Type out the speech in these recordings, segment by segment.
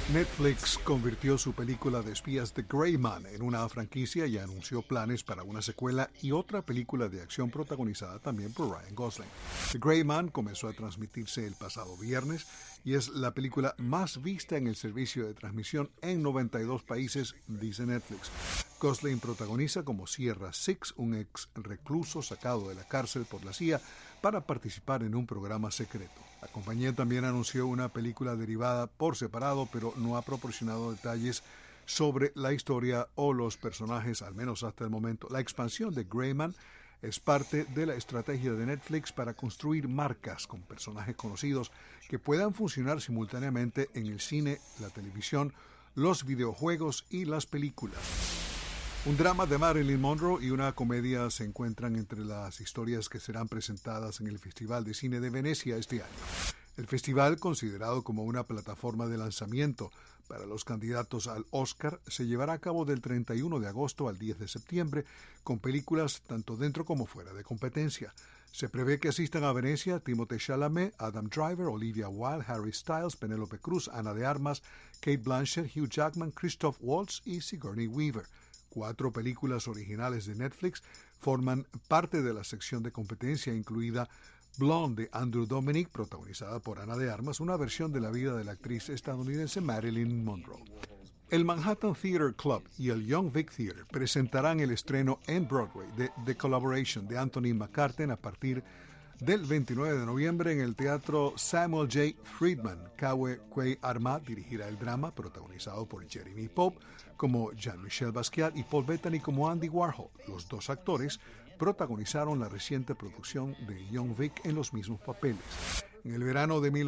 Netflix convirtió su película de espías The Gray Man en una franquicia y anunció planes para una secuela y otra película de acción protagonizada también por Ryan Gosling. The Gray Man comenzó a transmitirse el pasado viernes y es la película más vista en el servicio de transmisión en 92 países, dice Netflix. Gosling protagoniza como Sierra Six, un ex recluso sacado de la cárcel por la CIA para participar en un programa secreto. La compañía también anunció una película derivada por separado, pero no ha proporcionado detalles sobre la historia o los personajes, al menos hasta el momento. La expansión de Gray Man es parte de la estrategia de Netflix para construir marcas con personajes conocidos que puedan funcionar simultáneamente en el cine, la televisión, los videojuegos y las películas. Un drama de Marilyn Monroe y una comedia se encuentran entre las historias que serán presentadas en el Festival de Cine de Venecia este año. El festival, considerado como una plataforma de lanzamiento para los candidatos al Oscar, se llevará a cabo del 31 de agosto al 10 de septiembre, con películas tanto dentro como fuera de competencia. Se prevé que asistan a Venecia Timothée Chalamet, Adam Driver, Olivia Wilde, Harry Styles, Penélope Cruz, Ana de Armas, Cate Blanchett, Hugh Jackman, Christoph Waltz y Sigourney Weaver. 4 películas originales de Netflix forman parte de la sección de competencia, incluida Blonde de Andrew Dominik, protagonizada por Ana de Armas, una versión de la vida de la actriz estadounidense Marilyn Monroe. El Manhattan Theatre Club y el Young Vic Theatre presentarán el estreno en Broadway de The Collaboration de Anthony McCarten a partir del 29 de noviembre en el Teatro Samuel J. Friedman. Kawe Quay Armat dirigirá el drama, protagonizado por Jeremy Pope como Jean-Michel Basquiat y Paul Bettany como Andy Warhol. Los dos actores protagonizaron la reciente producción de Young Vic en los mismos papeles. En el verano de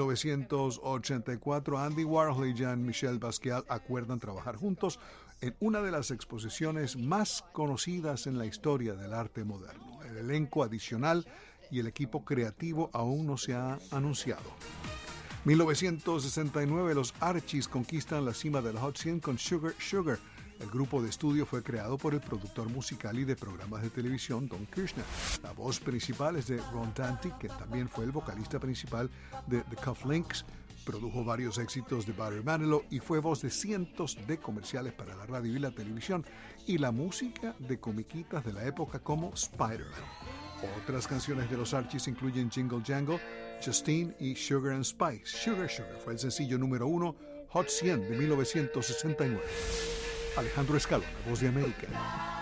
1984, Andy Warhol y Jean-Michel Basquiat acuerdan trabajar juntos en una de las exposiciones más conocidas en la historia del arte moderno. El elenco adicional y el equipo creativo aún no se ha anunciado. 1969, los Archies conquistan la cima del Hot 100 con Sugar Sugar. El grupo de estudio fue creado por el productor musical y de programas de televisión Don Kirshner. La voz principal es de Ron Dante, que también fue el vocalista principal de The Cufflinks. Produjo varios éxitos de Barry Manilow y fue voz de cientos de comerciales para la radio y la televisión y la música de comiquitas de la época como Spider-Man. Otras canciones de los Archies incluyen Jingle Jangle, Justine y Sugar and Spice. Sugar Sugar fue el sencillo número 1 Hot 100 de 1969. Alejandro Escalona, Voz de América.